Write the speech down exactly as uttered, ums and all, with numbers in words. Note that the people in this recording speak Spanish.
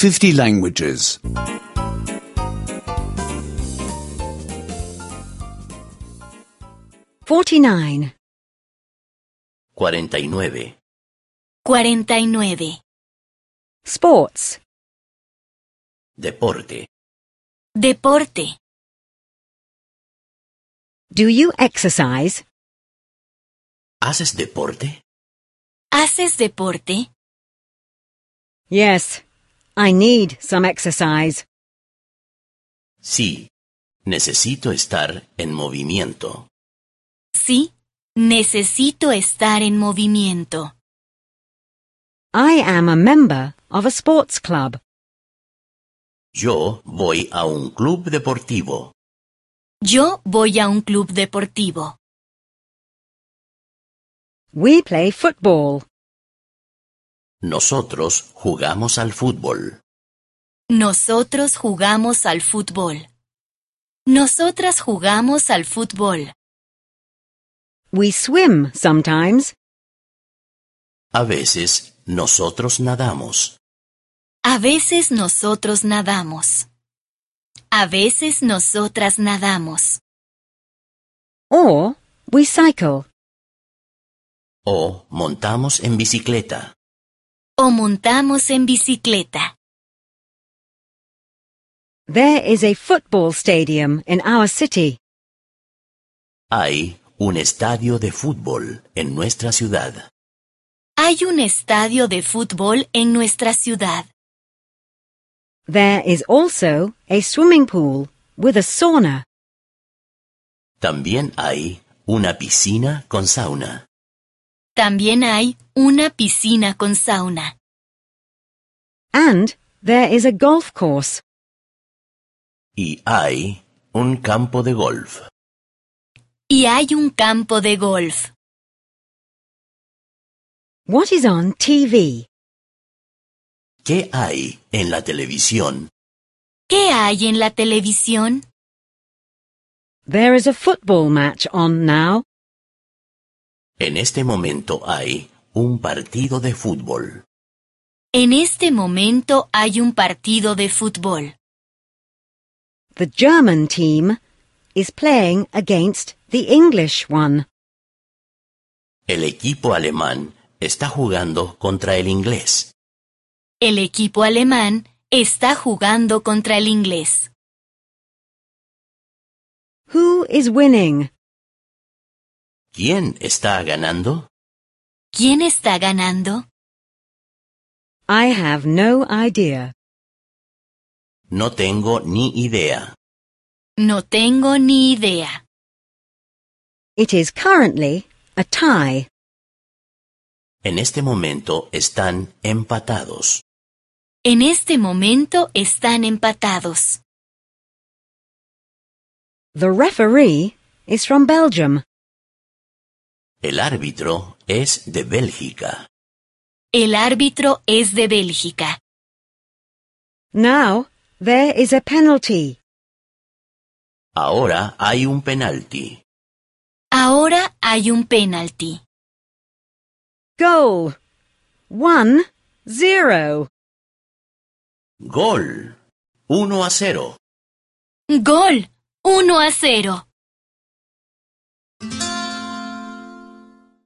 fifty languages. Forty-nine. cuarenta y nueve. cuarenta y nueve. Sports. Deporte. Deporte. Do you exercise? ¿Haces deporte? ¿Haces deporte? Yes, I need some exercise. Sí. Necesito estar en movimiento. Sí, necesito estar en movimiento. I am a member of a sports club. Yo voy a un club deportivo. Yo voy a un club deportivo. We play football. Nosotros jugamos al fútbol. Nosotros jugamos al fútbol. Nosotras jugamos al fútbol. We swim sometimes. A veces nosotros nadamos. A veces nosotros nadamos. A veces nosotras nadamos. Or we cycle. O montamos en bicicleta. O montamos en bicicleta. There is a football stadium in our city. Hay un estadio de fútbol en nuestra ciudad. Hay un estadio de fútbol en nuestra ciudad. There is also a swimming pool with a sauna. También hay una piscina con sauna. También hay una piscina con sauna. And there is a golf course. Y hay un campo de golf. Y hay un campo de golf. What is on T V? ¿Qué hay en la televisión? ¿Qué hay en la televisión? There is a football match on now. En este momento hay un partido de fútbol. En este momento hay un partido de fútbol. The German team is playing against the English one. El equipo alemán está jugando contra el inglés. El equipo alemán está jugando contra el inglés. Who is winning? ¿Quién está ganando? ¿Quién está ganando? I have no idea. No tengo ni idea. No tengo ni idea. It is currently a tie. En este momento están empatados. En este momento están empatados. The referee is from Belgium. El árbitro es de Bélgica. El árbitro es de Bélgica. Now there is a penalty. Ahora hay un penalti. Ahora hay un penalti. Goal. One, zero. Gol. Uno a cero. Gol. Uno a cero.